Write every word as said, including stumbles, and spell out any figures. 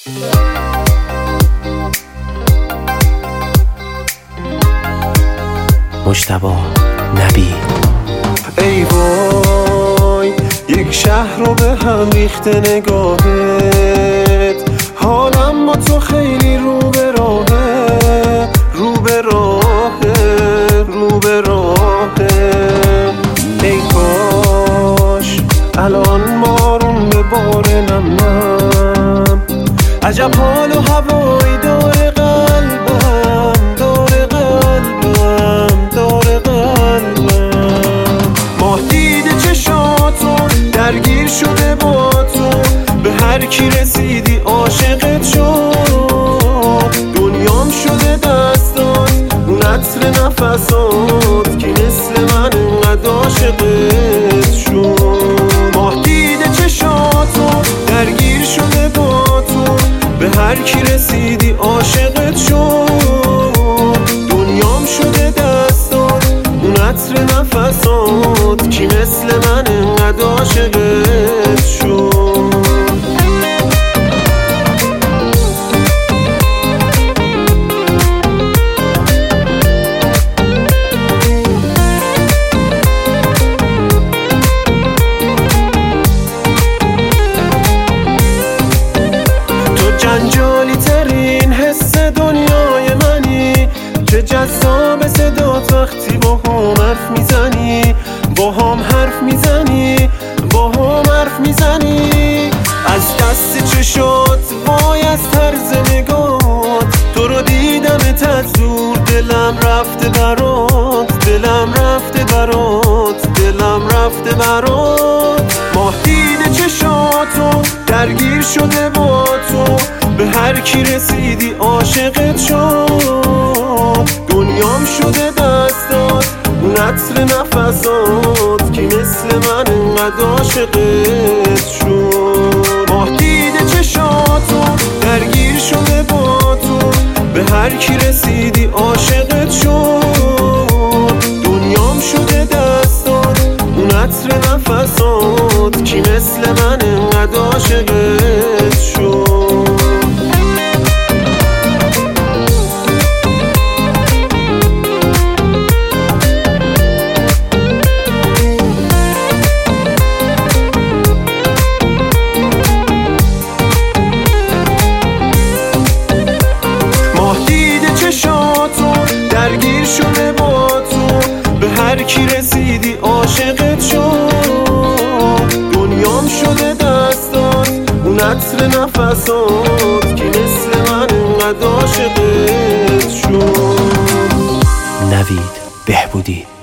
مجتبی نوید. ای وای یک شهر رو به هم ریخته نگاهت، حالم با تو خیلی رو به راهه، رو به راهه، رو به راهه. ای کاش الان بارون به بار نم نم، عجب حال و هوایی داره قلبم، داره قلبم، داره قلبم. ماه دیده چشاتو درگیر شده با تو، به هر کی رسیدی عاشقت شد. دنیام شده دستات اون عطر نفسات، کی مثل من انقدر عاشقت شد. ماه دیده چشاتو درگیر شده با تو، به هر کی رسیدی عاشقت شد. دنیام شده دستات اون عطر نفسات، کی مثل من انقدر عاشقت شد. جنجالی ترین حس دنیای منی، چه جذاب صدات وقتی با هم حرف میزنی، با هم حرف میزنی، با هم حرف میزنی. از دست چشات وای از طرز نگات، تو رو دیدم تزور دلم رفته برات، دلم رفته برات، دلم رفته برات. ماه دیده چشاتو درگیر شده با تو، به هر کی رسیدی عاشقت شد. دنیام شده دستات اون عطر نفسات، کی مثل من انقدر عاشقت شد. ماه دیده چشاتو درگیر شده با تو، به هر کی رسیدی عاشقت شد. دنیام شده دستات اون عطر نفسات، کی مثل من انقدر عاشقت شد. درگیر شده با تو، به هر کی رسیدی عاشقت شد. دنیام شده دستات اون عطر نفسات، کی مثل من انقدر عاشقت شد. نوید بهبودی.